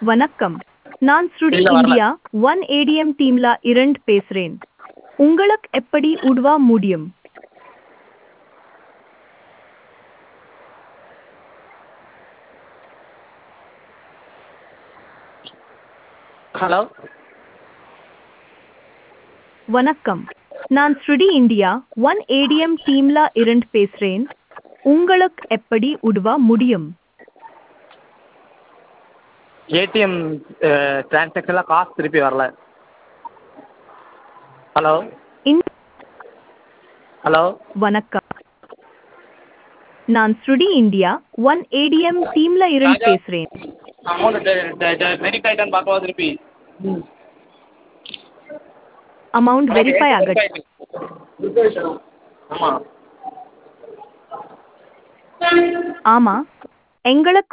வணக்கம். நான் ஸ்ருடி இல்ல வரல. இந்தியா ஒன் ஏடிஎம் டீம்ல இருந்து பேசுறேன். உங்களுக்கு எப்படி உதவ முடியும்? ஹலோ. வணக்கம். நான் ஸ்ருடி இந்தியா ஒன் ஏடிஎம் டீம்ல இருந்து பேசுறேன். உங்களுக்கு எப்படி உதவ முடியும்? ஏடிஎம் டிரான்சாக்ஷன்ல காசு திருப்பி வரல. ஹலோ. இந்த ஹலோ. வணக்கம். நான் ஸ்ருடி இந்தியா ஒன் ஏடிஎம் டீம்ல இருந்து ராஜா பேசுறேன். அமௌண்ட் வெரிஃபை ஆயிட்டான்னு பார்க்கவா திருப்பி? அமௌண்ட் வெரிஃபை ஆகட் ஆமாம். ஆமா. எங்களுக்கு